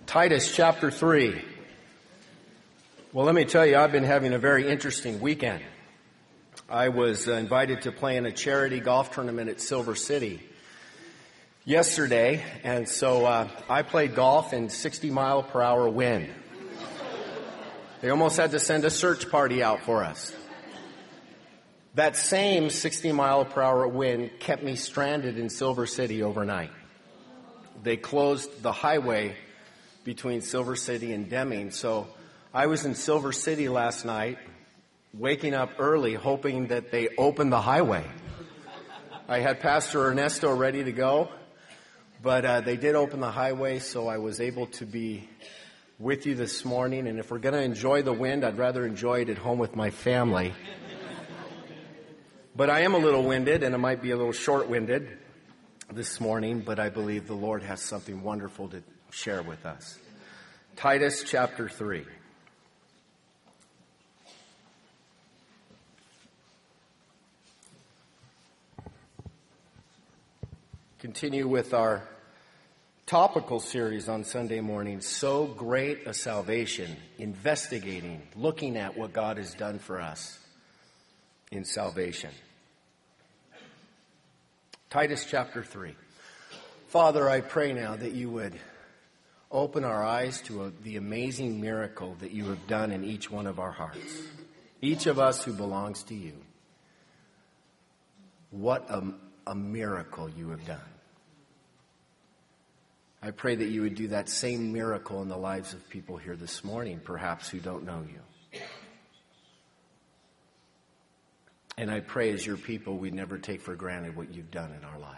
Titus chapter 3. Well, let me tell you, I've been having a very interesting weekend. I was invited to play in a charity golf tournament at Silver City yesterday, and so I played golf in 60-mile-per-hour wind. They almost had to send a search party out for us. That same 60-mile-per-hour wind kept me stranded in Silver City overnight. They closed the highway between Silver City and Deming, so I was in Silver City last night, waking up early, hoping that they opened the highway. I had Pastor Ernesto ready to go, but they did open the highway, so I was able to be with you this morning. And if we're going to enjoy the wind, I'd rather enjoy it at home with my family. But I am a little winded, and I might be a little short-winded this morning, but I believe the Lord has something wonderful to share with us. Titus chapter 3. Continue with our topical series on Sunday morning, So Great a Salvation, investigating, looking at what God has done for us in salvation. Titus chapter 3. Father, I pray now that you would open our eyes to the amazing miracle that you have done in each one of our hearts. Each of us who belongs to you. What a miracle you have done. I pray that you would do that same miracle in the lives of people here this morning, perhaps who don't know you. And I pray as your people, we never take for granted what you've done in our lives.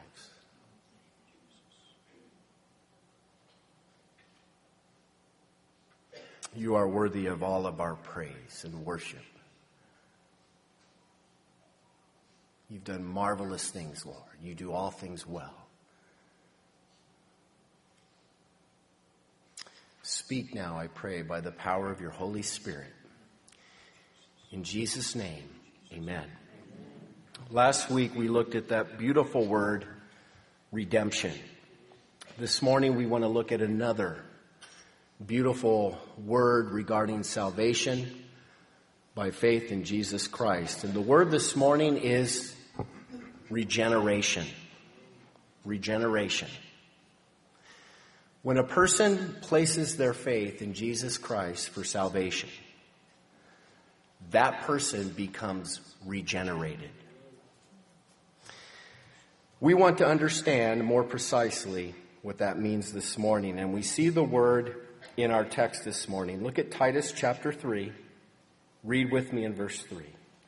You are worthy of all of our praise and worship. You've done marvelous things, Lord. You do all things well. Speak now, I pray, by the power of your Holy Spirit. In Jesus' name, amen. Last week we looked at that beautiful word, redemption. This morning we want to look at another beautiful word regarding salvation by faith in Jesus Christ. And the word this morning is regeneration. Regeneration. When a person places their faith in Jesus Christ for salvation, that person becomes regenerated. We want to understand more precisely what that means this morning, and we see the word in our text this morning. Look at Titus chapter 3. Read with me in verse 3.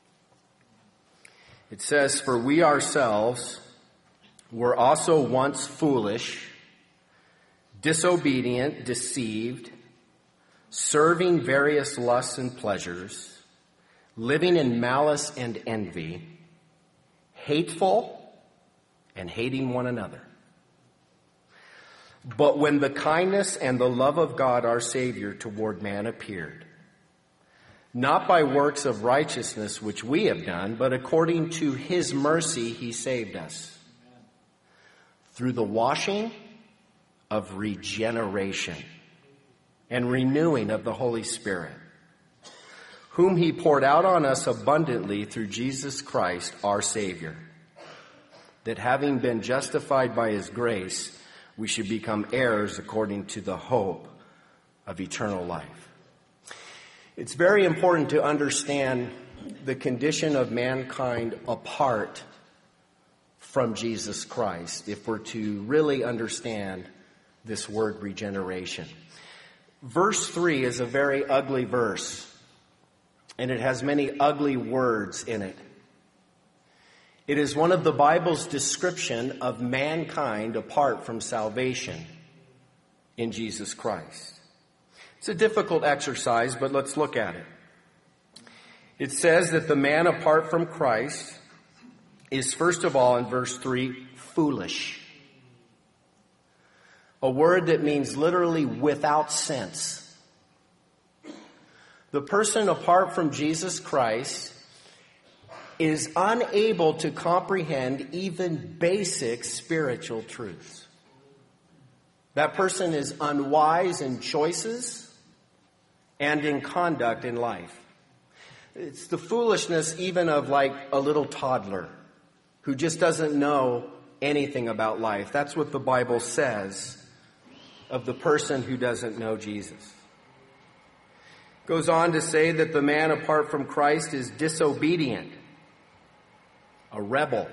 It says, "For we ourselves were also once foolish, disobedient, deceived, serving various lusts and pleasures, living in malice and envy, hateful and hating one another. But when the kindness and the love of God our Savior toward man appeared, not by works of righteousness which we have done, but according to his mercy he saved us, through the washing of regeneration and renewing of the Holy Spirit, whom he poured out on us abundantly through Jesus Christ our Savior, that having been justified by his grace, we should become heirs according to the hope of eternal life." It's very important to understand the condition of mankind apart from Jesus Christ if we're to really understand this word regeneration. Verse 3 is a very ugly verse, and it has many ugly words in it. It is one of the Bible's description of mankind apart from salvation in Jesus Christ. It's a difficult exercise, but let's look at it. It says that the man apart from Christ is, first of all, in verse 3, foolish. A word that means literally without sense. The person apart from Jesus Christ is unable to comprehend even basic spiritual truths. That person is unwise in choices and in conduct in life. It's the foolishness even of like a little toddler who just doesn't know anything about life. That's what the Bible says of the person who doesn't know Jesus. Goes on to say that the man apart from Christ is disobedient, a rebel.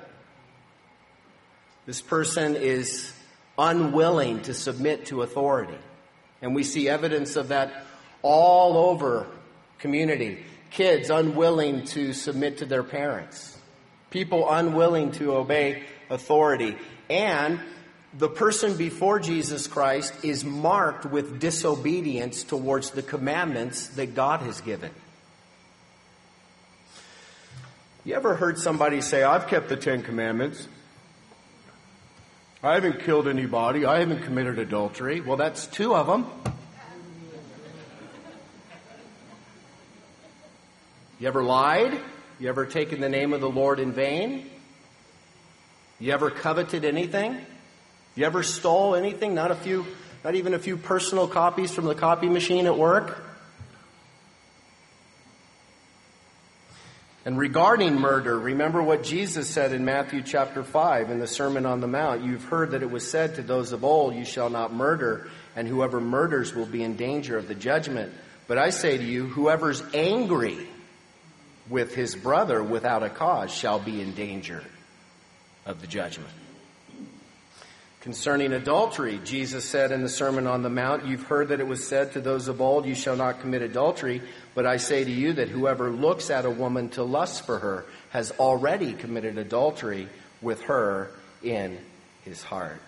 This person is unwilling to submit to authority. And we see evidence of that all over community. Kids unwilling to submit to their parents. People unwilling to obey authority. And the person before Jesus Christ is marked with disobedience towards the commandments that God has given. You ever heard somebody say, I've kept the 10 Commandments. I haven't killed anybody. I haven't committed adultery. Well, that's 2 of them. You ever lied? You ever taken the name of the Lord in vain? You ever coveted anything? You ever stole anything? Not even a few personal copies from the copy machine at work? And regarding murder, remember what Jesus said in Matthew chapter 5 in the Sermon on the Mount. You've heard that it was said to those of old, you shall not murder, and whoever murders will be in danger of the judgment. But I say to you, whoever's angry with his brother without a cause shall be in danger of the judgment. Concerning adultery, Jesus said in the Sermon on the Mount, you've heard that it was said to those of old, you shall not commit adultery. But I say to you that whoever looks at a woman to lust for her has already committed adultery with her in his heart.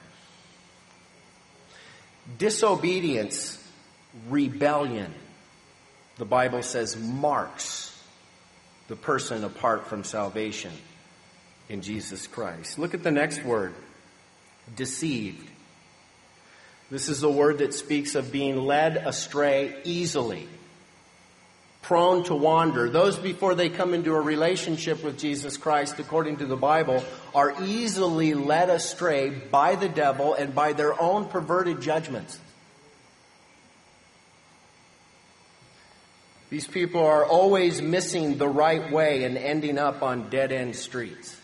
Disobedience, rebellion, the Bible says, marks the person apart from salvation in Jesus Christ. Look at the next word. Deceived. This is a word that speaks of being led astray easily, prone to wander. Those before they come into a relationship with Jesus Christ, according to the Bible, are easily led astray by the devil and by their own perverted judgments. These people are always missing the right way and ending up on dead-end streets.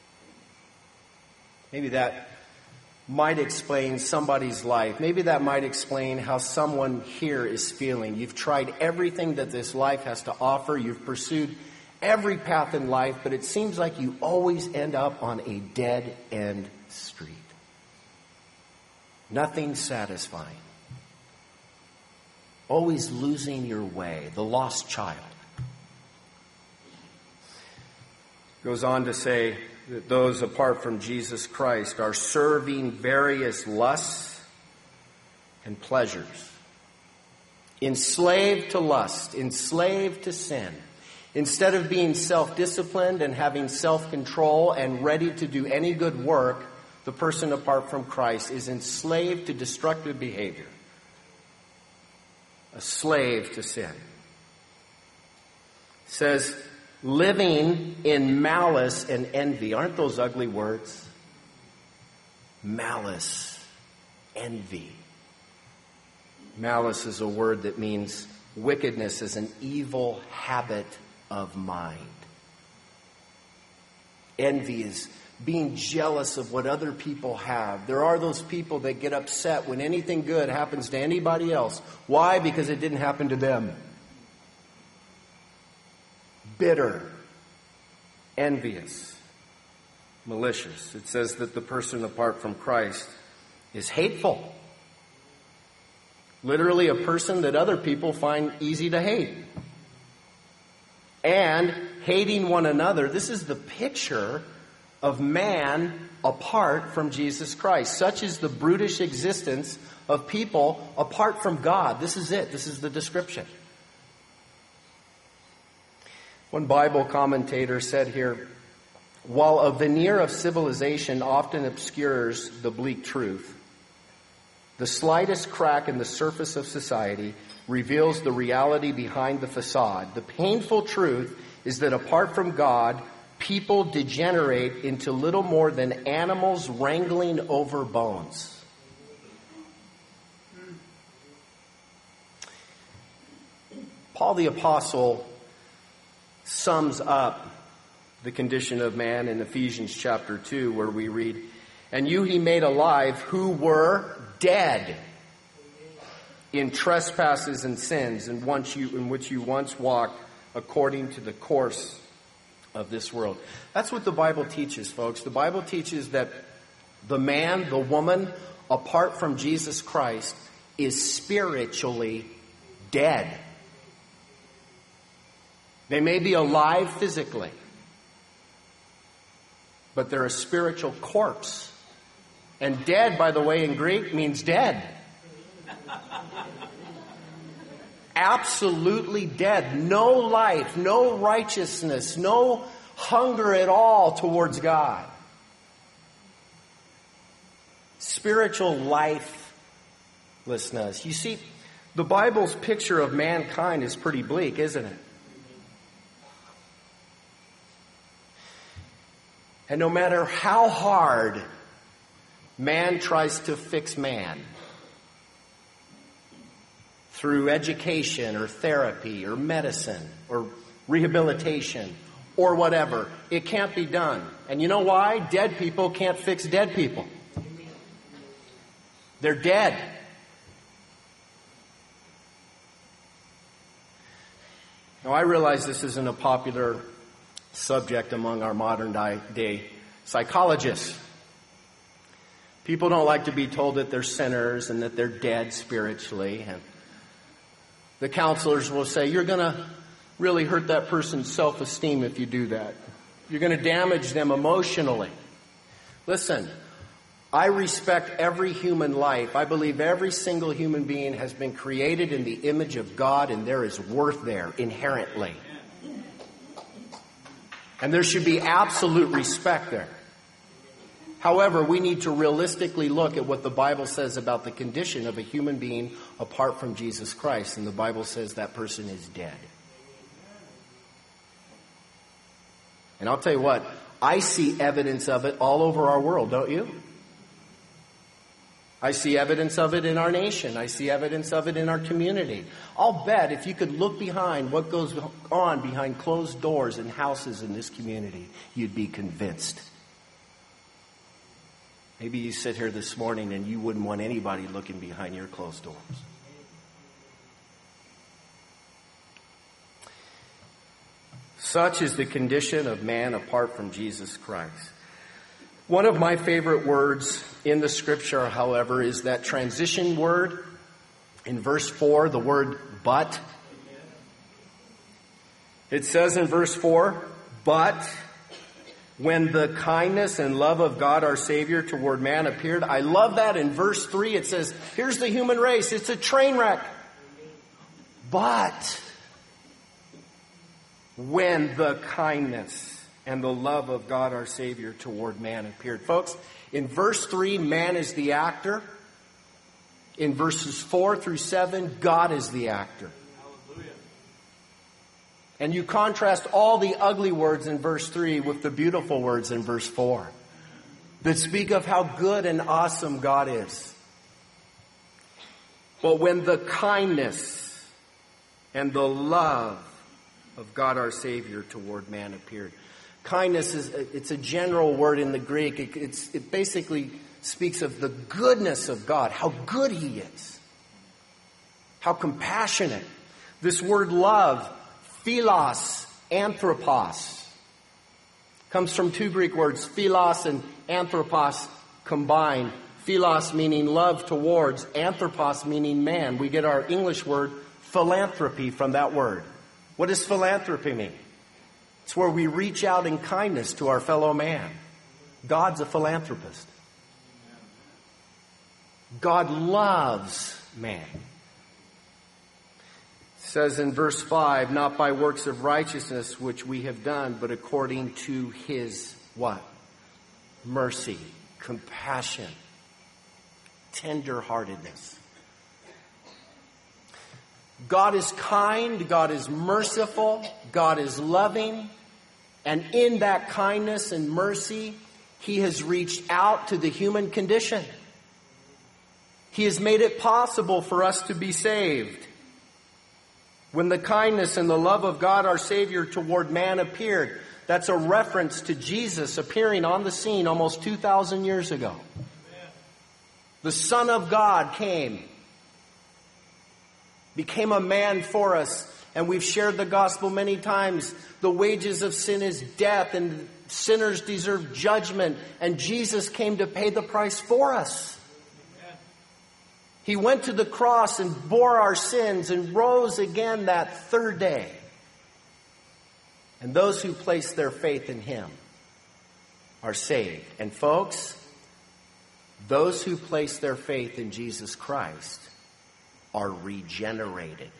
Maybe that might explain somebody's life. Maybe that might explain how someone here is feeling. You've tried everything that this life has to offer. You've pursued every path in life, but it seems like you always end up on a dead-end street. Nothing satisfying. Always losing your way. The lost child. Goes on to say that those apart from Jesus Christ are serving various lusts and pleasures. Enslaved to lust, enslaved to sin. Instead of being self-disciplined and having self-control and ready to do any good work, the person apart from Christ is enslaved to destructive behavior. A slave to sin. It says, living in malice and envy. Aren't those ugly words? Malice, envy. Malice is a word that means wickedness is an evil habit of mind. Envy is being jealous of what other people have. There are those people that get upset when anything good happens to anybody else. Why? Because it didn't happen to them. Bitter, envious, malicious. It says that the person apart from Christ is hateful. Literally a person that other people find easy to hate. And hating one another. This is the picture of man apart from Jesus Christ. Such is the brutish existence of people apart from God. This is it. This is the description. One Bible commentator said here, while a veneer of civilization often obscures the bleak truth, the slightest crack in the surface of society reveals the reality behind the facade. The painful truth is that apart from God, people degenerate into little more than animals wrangling over bones. Paul the Apostle sums up the condition of man in Ephesians chapter 2, where we read, "And you he made alive who were dead in trespasses and sins, in which you once walked according to the course of this world." That's what the Bible teaches, folks. The Bible teaches that the man, the woman, apart from Jesus Christ, is spiritually dead. They may be alive physically, but they're a spiritual corpse. And dead, by the way, in Greek means dead. Absolutely dead. No life, no righteousness, no hunger at all towards God. Spiritual lifelessness. You see, the Bible's picture of mankind is pretty bleak, isn't it? And no matter how hard man tries to fix man, through education or therapy or medicine or rehabilitation or whatever, it can't be done. And you know why? Dead people can't fix dead people. They're dead. Now, I realize this isn't a popular subject among our modern day psychologists. People don't like to be told that they're sinners and that they're dead spiritually. And the counselors will say, you're going to really hurt that person's self-esteem if you do that. You're going to damage them emotionally. Listen, I respect every human life. I believe every single human being has been created in the image of God, and there is worth there inherently. And there should be absolute respect there. However, we need to realistically look at what the Bible says about the condition of a human being apart from Jesus Christ. And the Bible says that person is dead. And I'll tell you what, I see evidence of it all over our world, don't you? I see evidence of it in our nation. I see evidence of it in our community. I'll bet if you could look behind what goes on behind closed doors in houses in this community, you'd be convinced. Maybe you sit here this morning and you wouldn't want anybody looking behind your closed doors. Such is the condition of man apart from Jesus Christ. One of my favorite words in the scripture, however, is that transition word in verse 4, the word but. It says in verse 4, "But when the kindness and love of God our Savior toward man appeared." I love that. In verse 3 it says, here's the human race. It's a train wreck. But when the kindness and the love of God our Savior toward man appeared. Folks, in verse 3, man is the actor. In verses 4 through 7, God is the actor. Hallelujah. And you contrast all the ugly words in verse 3 with the beautiful words in verse 4 that speak of how good and awesome God is. But when the kindness and the love of God our Savior toward man appeared. Kindness it's a general word in the Greek. It basically speaks of the goodness of God, how good He is, how compassionate. This word love, philos, anthropos, comes from two Greek words, philos and anthropos combined. Philos meaning love towards, anthropos meaning man. We get our English word philanthropy from that word. What does philanthropy mean? It's where we reach out in kindness to our fellow man. God's a philanthropist. God loves man. It says in verse 5, "Not by works of righteousness which we have done, but according to His" what? Mercy, compassion, tenderheartedness. God is kind, God is merciful, God is loving, and in that kindness and mercy, He has reached out to the human condition. He has made it possible for us to be saved. When the kindness and the love of God our Savior toward man appeared, that's a reference to Jesus appearing on the scene almost 2,000 years ago. The Son of God came, became a man for us, and we've shared the gospel many times. The wages of sin is death, and sinners deserve judgment, and Jesus came to pay the price for us. He went to the cross and bore our sins and rose again that third day. And those who place their faith in Him are saved. And folks, those who place their faith in Jesus Christ are regenerated.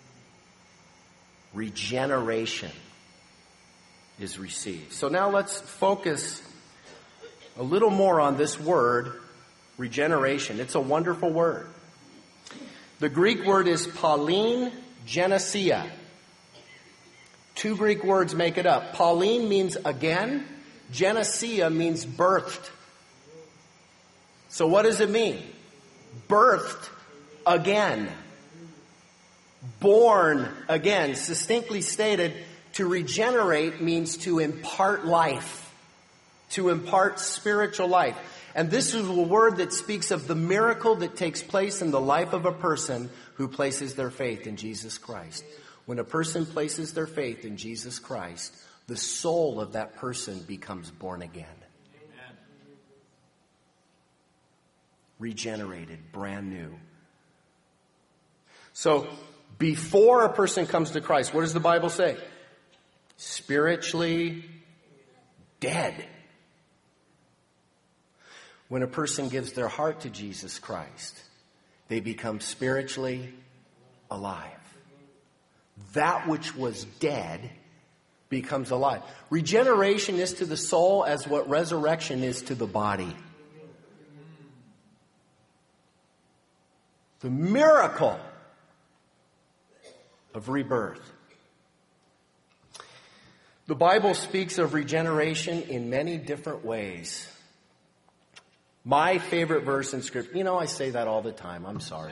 Regeneration is received. So now let's focus a little more on this word, regeneration. It's a wonderful word. The Greek word is Pauline Genesia. Two Greek words make it up. Pauline means again. Genesia means birthed. So what does it mean? Birthed again. Born again. Succinctly stated, to regenerate means to impart life. To impart spiritual life. And this is a word that speaks of the miracle that takes place in the life of a person who places their faith in Jesus Christ. When a person places their faith in Jesus Christ, the soul of that person becomes born again. Amen. Regenerated, brand new. So, before a person comes to Christ, what does the Bible say? Spiritually dead. When a person gives their heart to Jesus Christ, they become spiritually alive. That which was dead becomes alive. Regeneration is to the soul as what resurrection is to the body. The miracle of rebirth. The Bible speaks of regeneration in many different ways. My favorite verse in Scripture, I say that all the time, I'm sorry.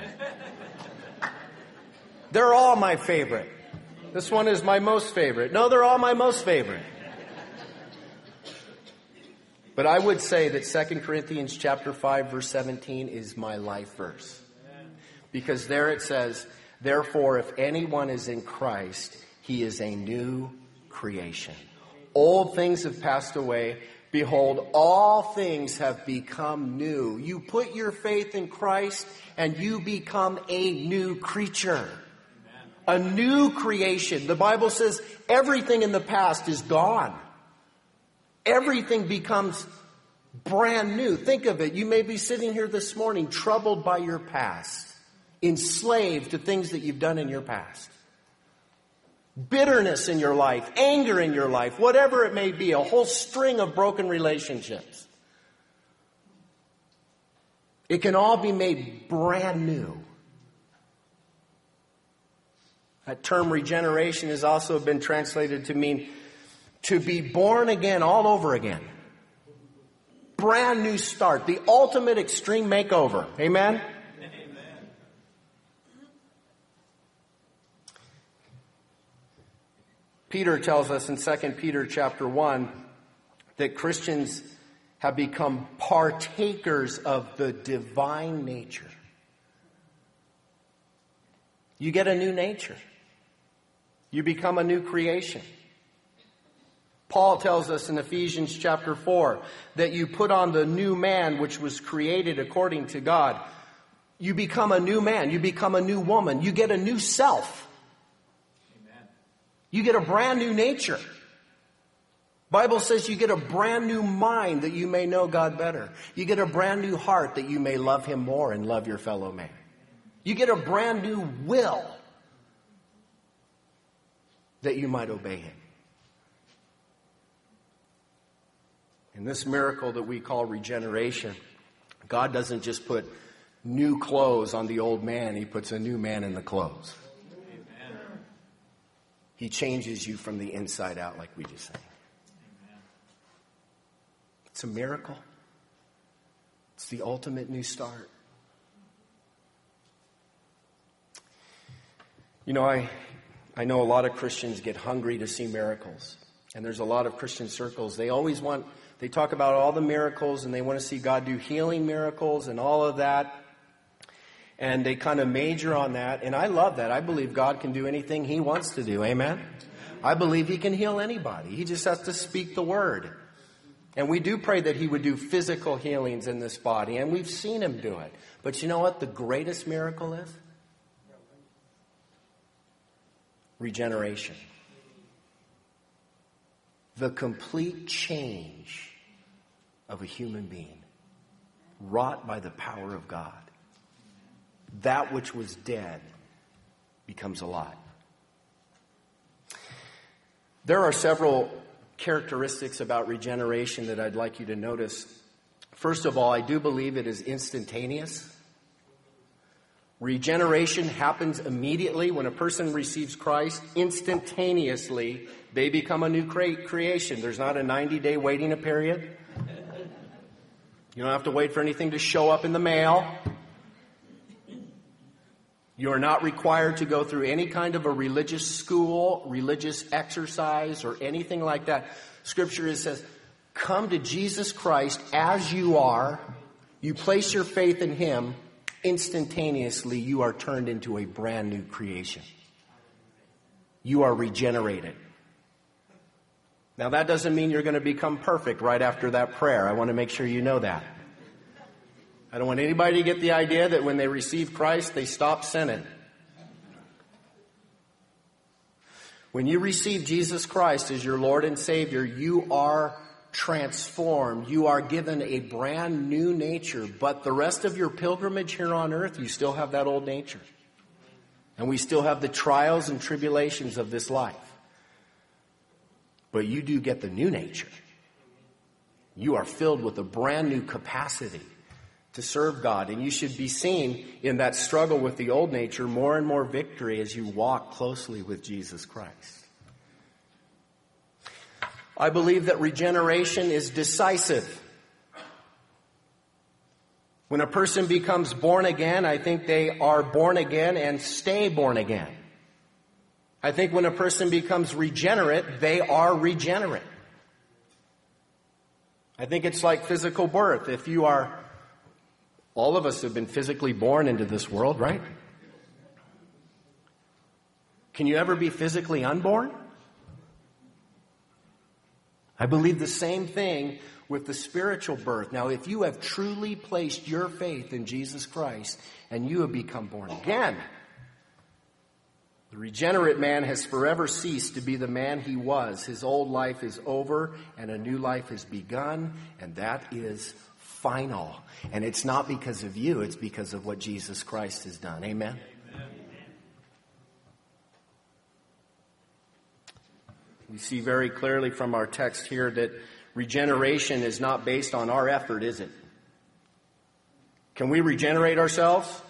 They're all my favorite. This one is my most favorite. No, they're all my most favorite. But I would say that 2 Corinthians chapter 5, verse 17 is my life verse. Because there it says, therefore, if anyone is in Christ, he is a new creation. Old things have passed away. Behold, all things have become new. You put your faith in Christ and you become a new creature. A new creation. The Bible says everything in the past is gone. Everything becomes brand new. Think of it. You may be sitting here this morning troubled by your past. Enslaved to things that you've done in your past. Bitterness in your life, anger in your life, whatever it may be, a whole string of broken relationships. It can all be made brand new. That term regeneration has also been translated to mean to be born again all over again. Brand new start, the ultimate extreme makeover. Amen? Peter tells us in 2 Peter chapter 1 that Christians have become partakers of the divine nature. You get a new nature. You become a new creation. Paul tells us in Ephesians chapter 4 that you put on the new man which was created according to God. You become a new man. You become a new woman. You get a new self. You get a brand new nature. Bible says you get a brand new mind that you may know God better. You get a brand new heart that you may love Him more and love your fellow man. You get a brand new will that you might obey Him. In this miracle that we call regeneration, God doesn't just put new clothes on the old man. He puts a new man in the clothes. He changes you from the inside out, like we just sang. It's a miracle. It's the ultimate new start. I know a lot of Christians get hungry to see miracles. And there's a lot of Christian circles. They talk about all the miracles and they want to see God do healing miracles and all of that. And they kind of major on that. And I love that. I believe God can do anything He wants to do. Amen? I believe He can heal anybody. He just has to speak the word. And we do pray that He would do physical healings in this body. And we've seen Him do it. But you know what the greatest miracle is? Regeneration. The complete change of a human being wrought by the power of God. That which was dead becomes alive. There are several characteristics about regeneration that I'd like you to notice. First of all, I do believe it is instantaneous. Regeneration happens immediately. When a person receives Christ, instantaneously, they become a new creation. There's not a 90-day waiting period. You don't have to wait for anything to show up in the mail. You are not required to go through any kind of a religious school, religious exercise, or anything like that. Scripture says, come to Jesus Christ as you are. You place your faith in Him. Instantaneously, you are turned into a brand new creation. You are regenerated. Now, that doesn't mean you're going to become perfect right after that prayer. I want to make sure you know that. I don't want anybody to get the idea that when they receive Christ, they stop sinning. When you receive Jesus Christ as your Lord and Savior, you are transformed. You are given a brand new nature. But the rest of your pilgrimage here on earth, you still have that old nature. And we still have the trials and tribulations of this life. But you do get the new nature. You are filled with a brand new capacity to serve God. And you should be seeing in that struggle with the old nature more and more victory as you walk closely with Jesus Christ. I believe that regeneration is decisive. When a person becomes born again, I think they are born again and stay born again. I think when a person becomes regenerate, they are regenerate. I think it's like physical birth. All of us have been physically born into this world, right? Can you ever be physically unborn? I believe the same thing with the spiritual birth. Now, if you have truly placed your faith in Jesus Christ and you have become born again, the regenerate man has forever ceased to be the man he was. His old life is over and a new life has begun, and that is final. And it's not because of you, it's because of what Jesus Christ has done. Amen? We see very clearly from our text here that regeneration is not based on our effort, is it? Can we regenerate ourselves?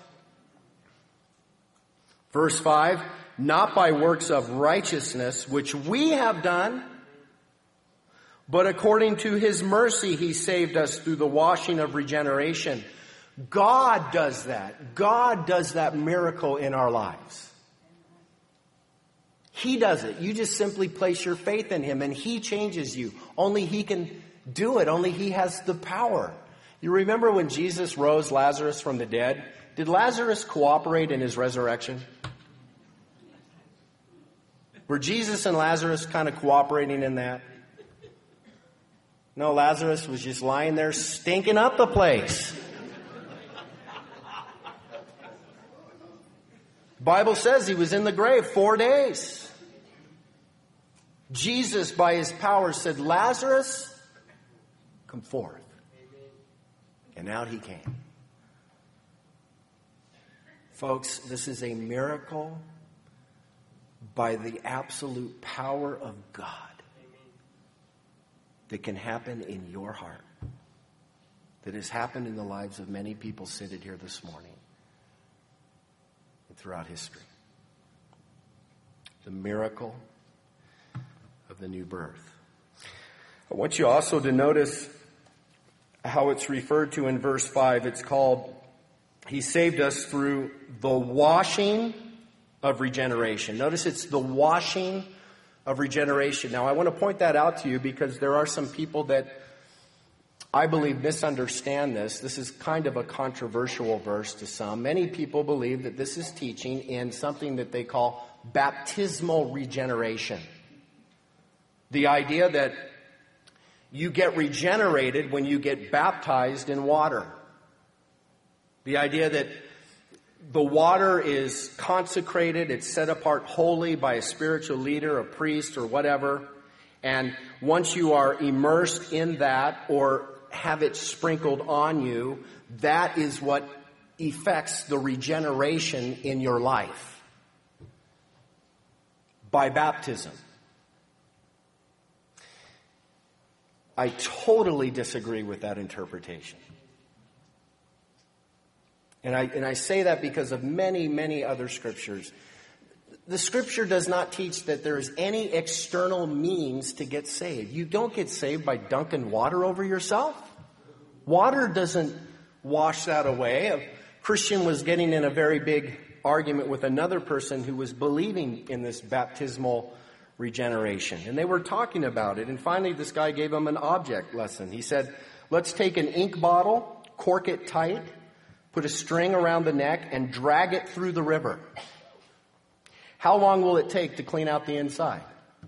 Verse 5, not by works of righteousness which we have done, but according to His mercy He saved us through the washing of regeneration. God does that. God does that miracle in our lives. He does it. You just simply place your faith in Him and He changes you. Only He can do it. Only He has the power. You remember when Jesus rose Lazarus from the dead? Did Lazarus cooperate in His resurrection? Were Jesus and Lazarus kind of cooperating in that? No, Lazarus was just lying there stinking up the place. The Bible says he was in the grave 4 days. Jesus, by His power, said, Lazarus, come forth. And out he came. Folks, this is a miracle by the absolute power of God that can happen in your heart, that has happened in the lives of many people seated here this morning and throughout history. The miracle of the new birth. I want you also to notice how it's referred to in verse 5. It's called, He saved us through the washing of regeneration. Notice it's the washing of regeneration. Now, I want to point that out to you because there are some people that I believe misunderstand this. This is kind of a controversial verse to some. Many people believe that this is teaching in something that they call baptismal regeneration. The idea that you get regenerated when you get baptized in water. The idea that the water is consecrated, it's set apart wholly by a spiritual leader, a priest, or whatever. And once you are immersed in that or have it sprinkled on you, that is what effects the regeneration in your life. By baptism. I totally disagree with that interpretation. And I say that because of many, many other scriptures. The scripture does not teach that there is any external means to get saved. You don't get saved by dunking water over yourself. Water doesn't wash that away. A Christian was getting in a very big argument with another person who was believing in this baptismal regeneration. And they were talking about it. And finally, this guy gave him an object lesson. He said, let's take an ink bottle, cork it tight, put a string around the neck, and drag it through the river. How long will it take to clean out the inside?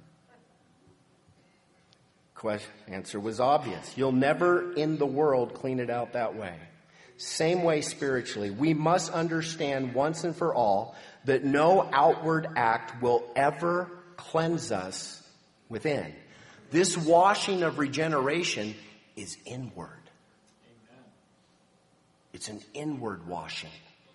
Answer was obvious. You'll never in the world clean it out that way. Same way spiritually. We must understand once and for all that no outward act will ever cleanse us within. This washing of regeneration is inward. It's an inward washing.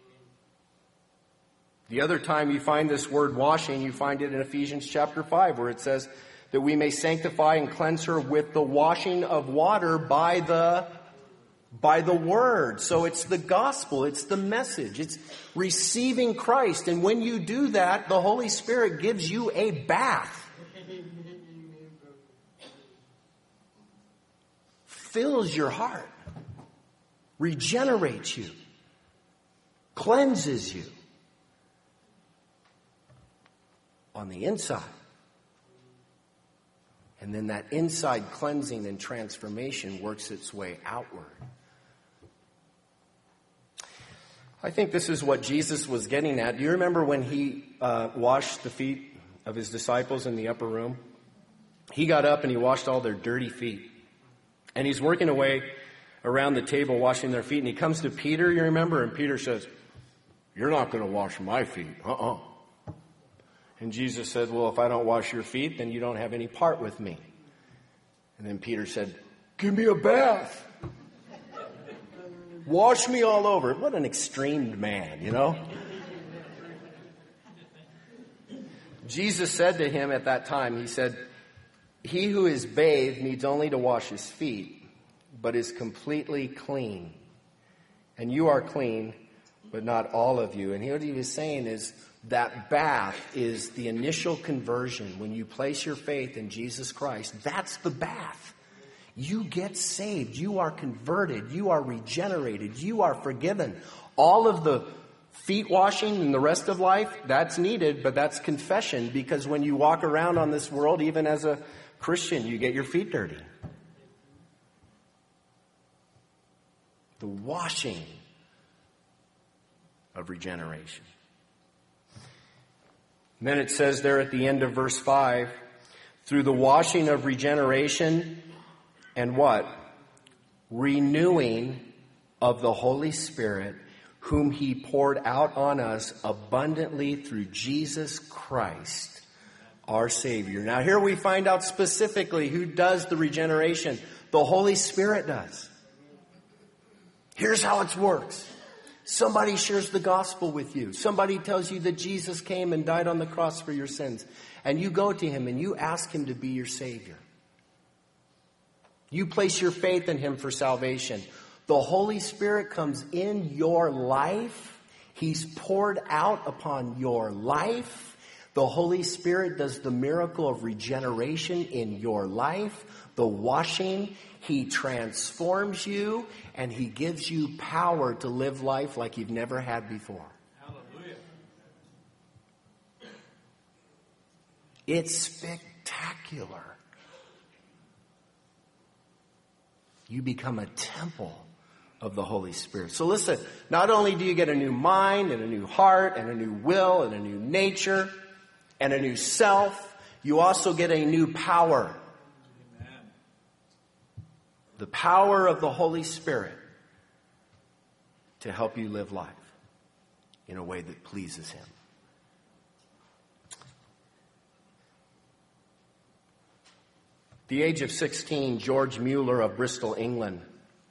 The other time you find this word washing, you find it in Ephesians chapter 5, where it says that we may sanctify and cleanse her with the washing of water by the word. So it's the gospel, it's the message, it's receiving Christ. And when you do that, the Holy Spirit gives you a bath. Fills your heart, regenerates you, cleanses you on the inside. And then that inside cleansing and transformation works its way outward. I think this is what Jesus was getting at. Do you remember when he washed the feet of his disciples in the upper room? He got up and he washed all their dirty feet. And he's working away around the table washing their feet. And he comes to Peter, you remember? And Peter says, "You're not going to wash my feet. And Jesus said, "Well, if I don't wash your feet, then you don't have any part with me." And then Peter said, "Give me a bath. Wash me all over." What an extreme man, you know? Jesus said to him at that time, he said, "He who is bathed needs only to wash his feet, but is completely clean. And you are clean, but not all of you." And what he was saying is, that bath is the initial conversion. When you place your faith in Jesus Christ, that's the bath. You get saved. You are converted. You are regenerated. You are forgiven. All of the feet washing and the rest of life, that's needed, but that's confession, because when you walk around on this world, even as a Christian, you get your feet dirty. The washing of regeneration. And then it says there at the end of verse 5, through the washing of regeneration and what? Renewing of the Holy Spirit, whom he poured out on us abundantly through Jesus Christ, our Savior. Now here we find out specifically who does the regeneration. The Holy Spirit does. Here's how it works. Somebody shares the gospel with you. Somebody tells you that Jesus came and died on the cross for your sins. And you go to him and you ask him to be your Savior. You place your faith in him for salvation. The Holy Spirit comes in your life. He's poured out upon your life. The Holy Spirit does the miracle of regeneration in your life. The washing. He transforms you, and he gives you power to live life like you've never had before. Hallelujah. It's spectacular. You become a temple of the Holy Spirit. So listen, not only do you get a new mind and a new heart and a new will and a new nature and a new self, you also get a new power. Amen. The power of the Holy Spirit to help you live life in a way that pleases Him. At the age of 16, George Mueller of Bristol, England,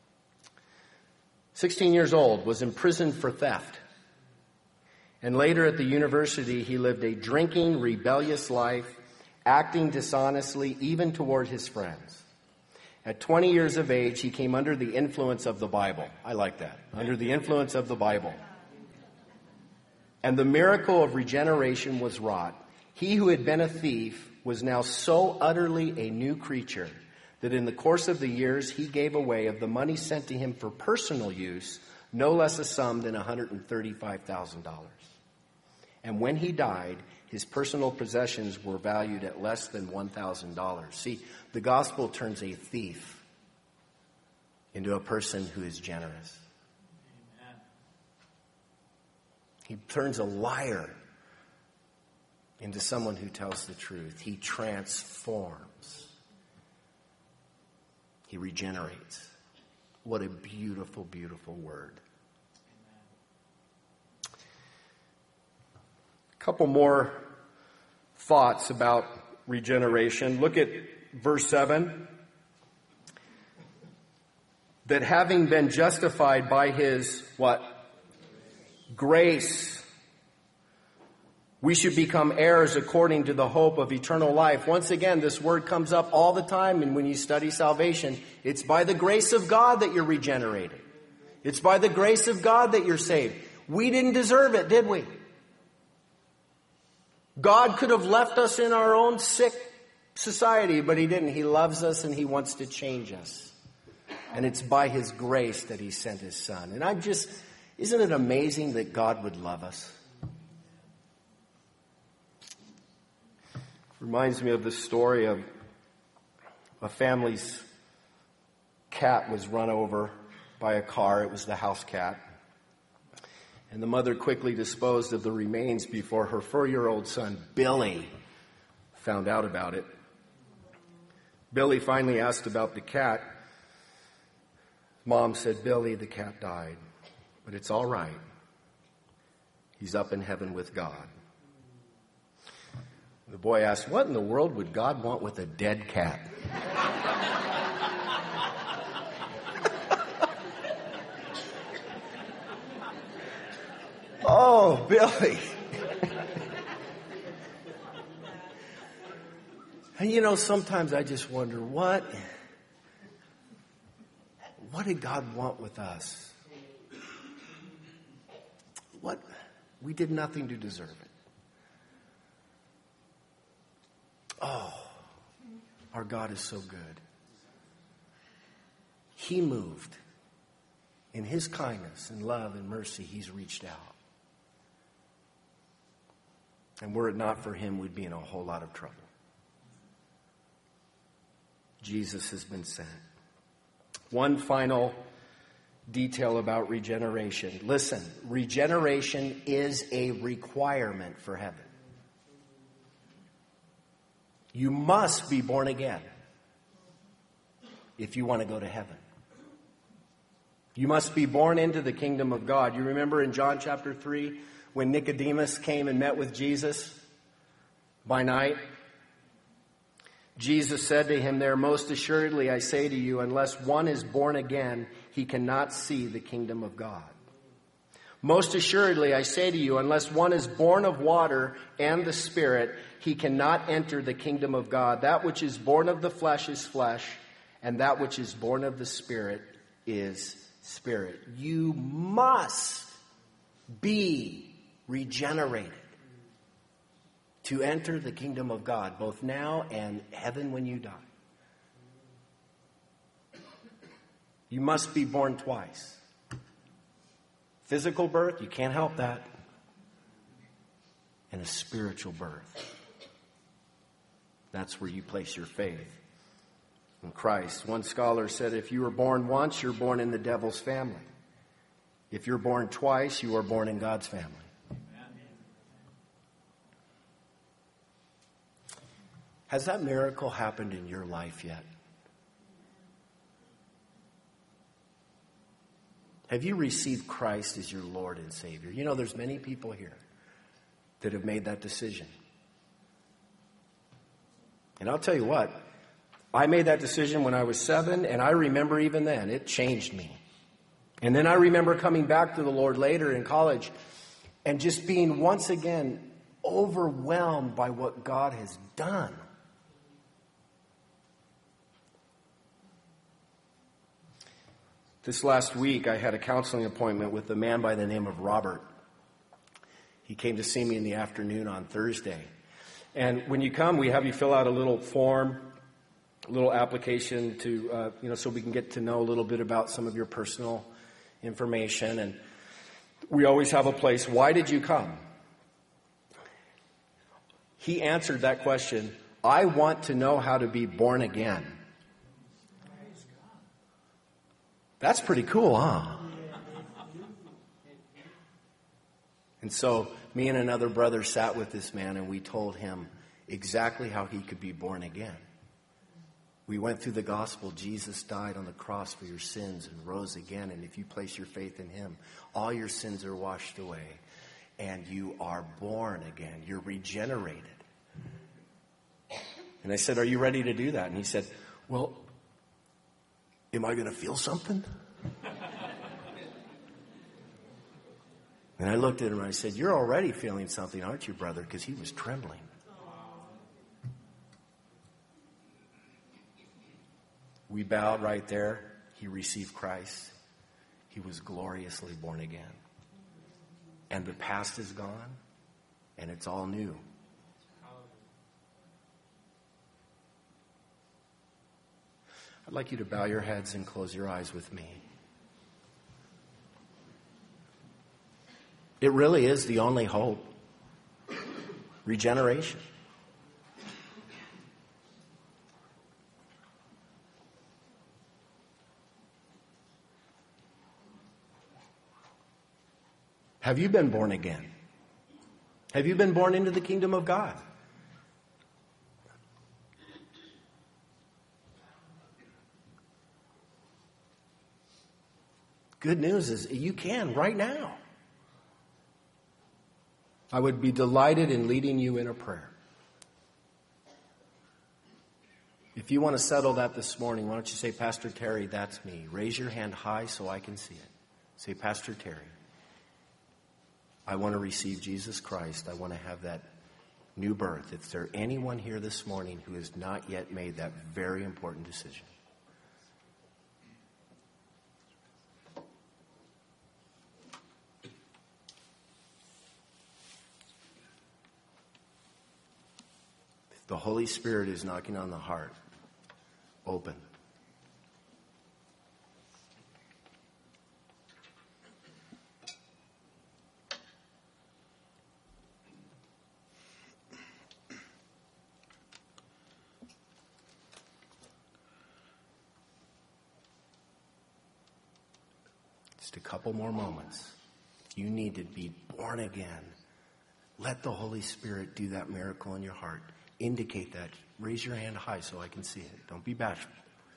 16 years old, was imprisoned for theft. And later at the university, he lived a drinking, rebellious life, acting dishonestly even toward his friends. At 20 years of age, he came under the influence of the Bible. I like that. Under the influence of the Bible. And the miracle of regeneration was wrought. He who had been a thief was now so utterly a new creature that in the course of the years he gave away of the money sent to him for personal use no less a sum than $135,000. And when he died, his personal possessions were valued at less than $1,000. See, the gospel turns a thief into a person who is generous. Amen. He turns a liar into someone who tells the truth. He transforms. He regenerates. What a beautiful, beautiful word. A couple more thoughts about regeneration. Look at verse 7. That having been justified by His, what? Grace, we should become heirs according to the hope of eternal life. Once again, this word comes up all the time, and when you study salvation, it's by the grace of God that you're regenerated. It's by the grace of God that you're saved. We didn't deserve it, did we? God could have left us in our own sick society, but He didn't. He loves us and He wants to change us. And it's by His grace that He sent His Son. And isn't it amazing that God would love us? Reminds me of the story of a family's cat was run over by a car. It was the house cat. And the mother quickly disposed of the remains before her 4-year-old son, Billy, found out about it. Billy finally asked about the cat. Mom said, "Billy, the cat died, but it's all right. He's up in heaven with God." The boy asked, "What in the world would God want with a dead cat?" Oh, Billy. And sometimes I just wonder, what did God want with us? We did nothing to deserve it. Oh, our God is so good. He moved. In His kindness and love and mercy, He's reached out. And were it not for Him, we'd be in a whole lot of trouble. Jesus has been sent. One final detail about regeneration. Listen, regeneration is a requirement for heaven. You must be born again if you want to go to heaven. You must be born into the kingdom of God. You remember in John chapter 3 when Nicodemus came and met with Jesus by night? Jesus said to him there, "Most assuredly I say to you, unless one is born again, he cannot see the kingdom of God. Most assuredly I say to you, unless one is born of water and the Spirit, he cannot enter the kingdom of God. That which is born of the flesh is flesh, and that which is born of the Spirit is spirit." You must be regenerated to enter the kingdom of God, both now and heaven when you die. You must be born twice. Physical birth, you can't help that. And a spiritual birth. That's where you place your faith in Christ. One scholar said, if you were born once, you're born in the devil's family. If you're born twice, you are born in God's family. Has that miracle happened in your life yet? Have you received Christ as your Lord and Savior? You know, there's many people here that have made that decision. And I'll tell you what, I made that decision when I was 7, and I remember even then, it changed me. And then I remember coming back to the Lord later in college and just being once again overwhelmed by what God has done. This last week, I had a counseling appointment with a man by the name of Robert. He came to see me in the afternoon on Thursday. And when you come, we have you fill out a little form, a little application to, so we can get to know a little bit about some of your personal information. And we always have a place. Why did you come? He answered that question. I want to know how to be born again. That's pretty cool, huh? And so me and another brother sat with this man and we told him exactly how he could be born again. We went through the gospel. Jesus died on the cross for your sins and rose again. And if you place your faith in him, all your sins are washed away and you are born again. You're regenerated. And I said, are you ready to do that? And he said, well, am I going to feel something? And I looked at him and I said, you're already feeling something, aren't you, brother? Because he was trembling. We bowed right there. He received Christ. He was gloriously born again. And the past is gone, and it's all new. I'd like you to bow your heads and close your eyes with me. It really is the only hope. Regeneration. Have you been born again? Have you been born into the kingdom of God? Good news is you can right now. I would be delighted in leading you in a prayer. If you want to settle that this morning, why don't you say, Pastor Terry, that's me. Raise your hand high so I can see it. Say, Pastor Terry, I want to receive Jesus Christ. I want to have that new birth. If there anyone here this morning who has not yet made that very important decision, the Holy Spirit is knocking on the heart. Open. Just a couple more moments. You need to be born again. Let the Holy Spirit do that miracle in your heart. Indicate that. Raise your hand high so I can see it. Don't be bashful.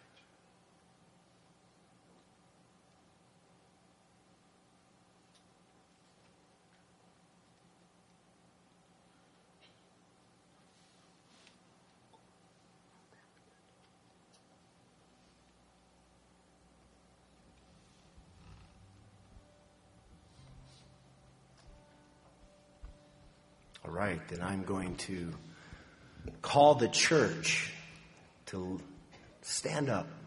All right, then I'm going to call the church to stand up.